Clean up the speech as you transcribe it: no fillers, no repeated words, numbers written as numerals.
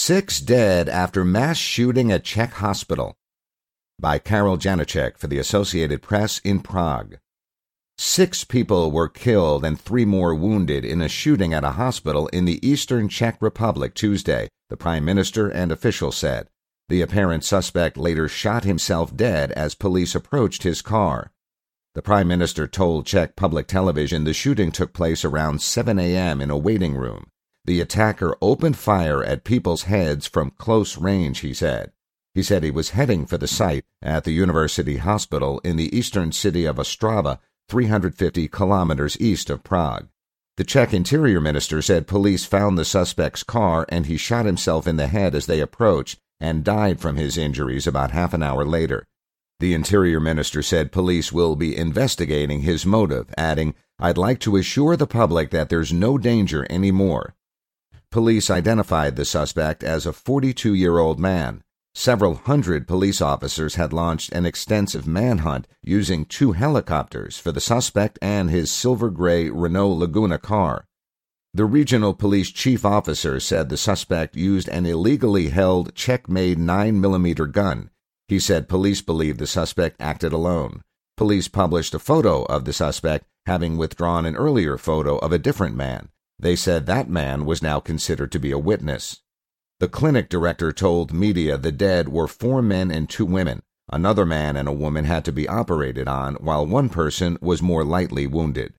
6 dead after mass shooting at Czech hospital. By Karol Janacek for the Associated Press in Prague. 6 people were killed and 3 more wounded in a shooting at a hospital in the eastern Czech Republic Tuesday, the Prime Minister and officials said. The apparent suspect later shot himself dead as police approached his car. The Prime Minister told Czech public television the shooting took place around 7 a.m. in a waiting room. The attacker opened fire at people's heads from close range, he said. He said he was heading for the site at the University Hospital in the eastern city of Ostrava, 350 kilometers east of Prague. The Czech Interior Minister said police found the suspect's car and he shot himself in the head as they approached and died from his injuries about half an hour later. The Interior Minister said police will be investigating his motive, adding, "I'd like to assure the public that there's no danger anymore." Police identified the suspect as a 42-year-old man. Several hundred police officers had launched an extensive manhunt using 2 helicopters for the suspect and his silver-gray Renault Laguna car. The regional police chief officer said the suspect used an illegally held Czech-made 9mm gun. He said police believe the suspect acted alone. Police published a photo of the suspect, having withdrawn an earlier photo of a different man. They said that man was now considered to be a witness. The clinic director told media the dead were 4 men and 2 women. Another man and a woman had to be operated on, while one person was more lightly wounded.